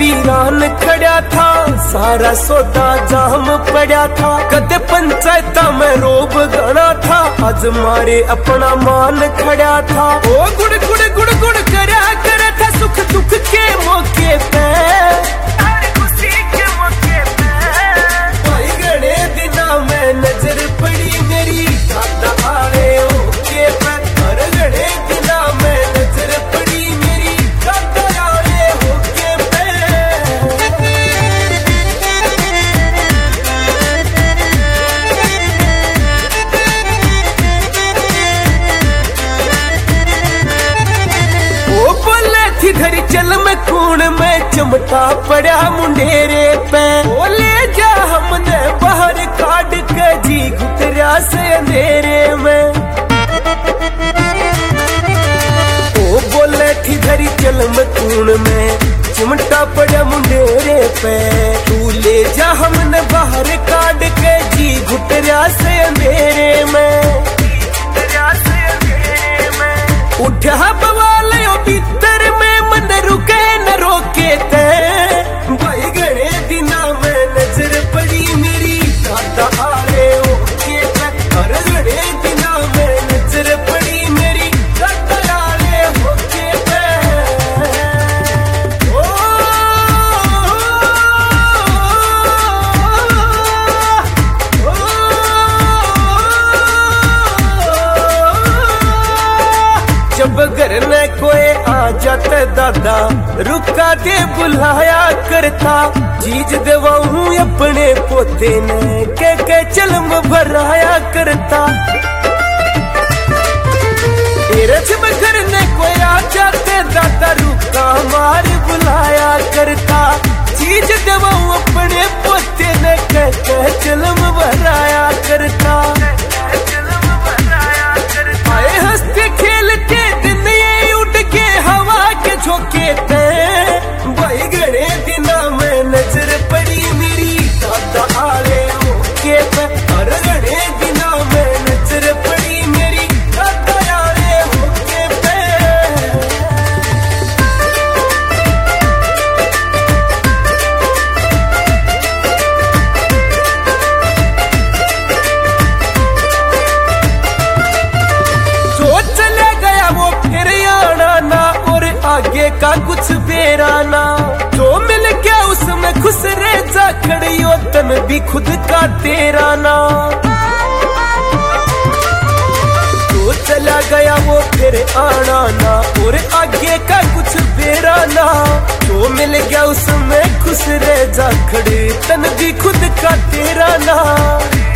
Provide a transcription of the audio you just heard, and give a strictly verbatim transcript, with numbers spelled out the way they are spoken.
वीरान खड़ा था, सारा सौदा जाम पड़ा था। कदे पंचायत में रोब गणा था, आज मारे अपना मान खड़ा था। ओ गुड़ गुड़ गुड़ गुड़ करा करा था, सुख दुख के मौके पे, खुशी के मौके पे। भाई गणे दिना में नजर पड़ी मेरी, दादा आए ओके पे। हर गणे दिना में नजर पड़ी मेरी, दादा आए ओके पे। ओ बोले थी धरी चल मैं कूण में, चमटा पड़ा मुंडेरे पे। बोले जा हमने बाहर काट के, जी घुटरा से अंधेरे में। ओ बोले थी धरी चल मैं कूण में, चिमटा पड़ा मुंडेरे पे। तू ले जा हमने बाहर काट के, जी घुटरा से अंधेरे में। उठा बवाल भीतर में, मन रुके न रोके ते। भाई गणे दिना में नजर पड़ी मेरी, दादा आए ओके पे। हर गणे दिना में नजर पड़ी मेरी, दादा आए ओके पे। ओ, ओ, ओ, जब घर में कोई आ जाते दादा, रुका दे बुलाया करता। चीज देवाऊं अपने पोते ने, के के चलम भराया करता। तेरे जब घर में कोई आ जाते दादा, रुका मार बुलाया करता। चीज देवाऊं अपने पोते ने, के के चलम भराया करता। आए हंसते खेलते दिन ये उड़ के हवा के झोंके ते। भाई गणे दिना में नजर पड़ी मेरी, दादा आए ओके पे। हर गणे दिना में नजर पड़ी मेरी, दादा आए ओके पे। जो चला गया वो फिर आना ना, और आगे का कुछ बेराना। जो मिल गया उसमें खुश रह जा, खड़ी हो तन भी खुद का तेरा ना। जो चला गया वो फिर आना ना, और आगे का कुछ बेराना। जो मिल गया उसमें खुश रह जा, खड़ी तन भी खुद का तेरा ना।